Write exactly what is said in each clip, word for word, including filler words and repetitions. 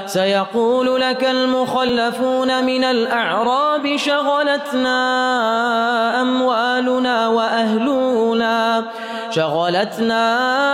سيقول لك المخلفون من الأعراب شغلتنا أموالنا وأهلنا شغلتنا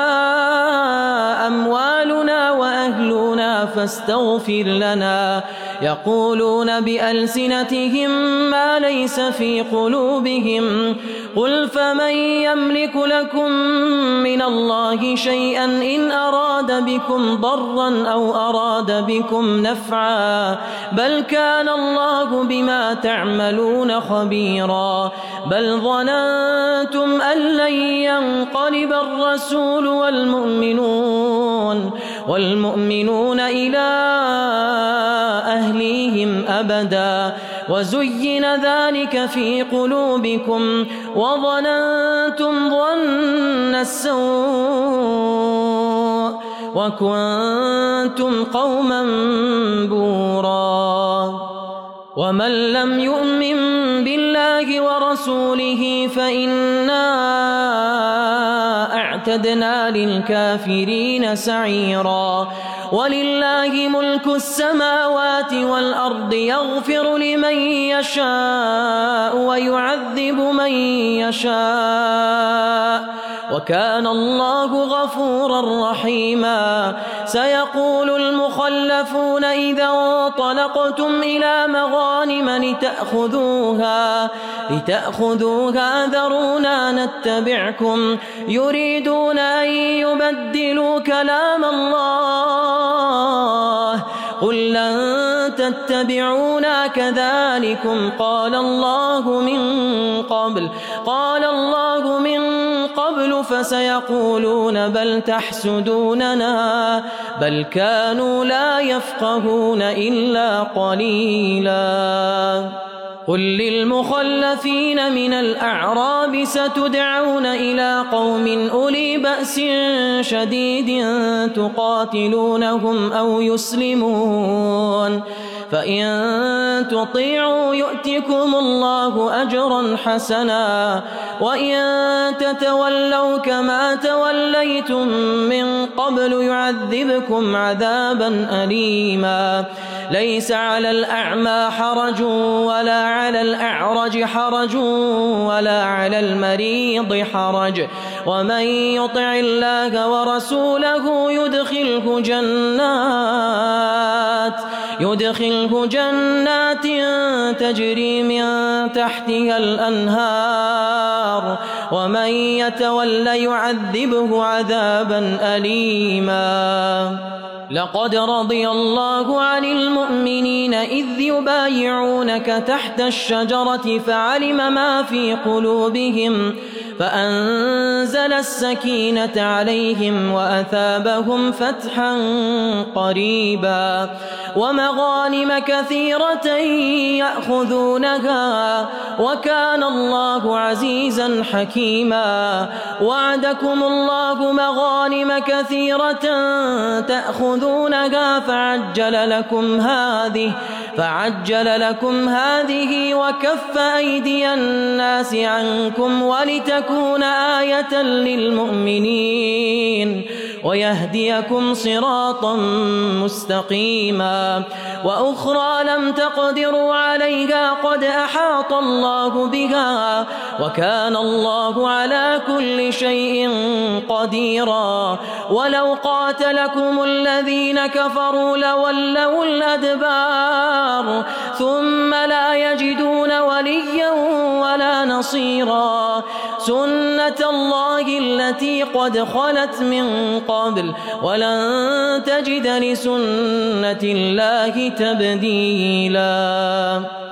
أموالنا وأهلنا فاستغفر لنا يقولون بألسنتهم ما ليس في قلوبهم قل فمن يملك لكم من الله شيئا إن أراد بكم ضرا أو أراد بكم نفعا بل كان الله بما تعملون خبيرا بل ظننتم أن لن ينقلب الرسول والمؤمنون والمؤمنون إلى أهليهم أبدا وزين ذلك في قلوبكم وظننتم ظن السوء وكنتم قوما بورا ومن لم يؤمن بالله ورسوله فإنا أعتدنا للكافرين سعيرا ولله ملك السماوات والأرض يغفر لمن يشاء ويعذب من يشاء وكان الله غفورا رحيما سيقول المخلفون إذا انطلقتم إلى مغانم لتأخذوها لتأخذوها ذرونا نتبعكم يريدون أن يبدلوا كلام الله قل لن تتبعونا كذلكم قال الله من قبل قال الله من قبل فسيقولون بل تحسدوننا بل كانوا لا يفقهون إلا قليلا قل للمخلفين من الأعراب ستدعون إلى قوم أولي بأس شديد تقاتلونهم أو يسلمون فإن تطيعوا يؤتكم الله أجرا حسنا وإن تتولوا كما توليتم من قبل يعذبكم عذابا أليما ليس على الأعمى حرج ولا على الأعرج حرج ولا على المريض حرج ومن يطع الله ورسوله يدخله جنات يدخله جنات تجري من تحتها الأنهار ومن يتول يعذبه عذابا أليما لقد رضي الله عن المؤمنين إذ يبايعونك تحت الشجرة فعلم ما في قلوبهم فأنزل السكينة عليهم وأثابهم فتحا قريبا ومغانم كثيرة يأخذونها وكان الله عزيزا حكيما وعدكم الله مغانم كثيرة تأخذونها فعجل لكم هذه فعجل لكم هذه وكف أيدي الناس عنكم ولتكون آية للمؤمنين ويهديكم صراطا مستقيما وأخرى لم تقدروا عليها قد أحاط الله بها وكان الله على كل شيء قديرا ولو قاتلكم الذين كفروا لولوا الأدبار ثم لا يجدون وليا ولا نصيرا سنة الله التي قد خلت من قبل ولن تجد لسنة الله تبديلا.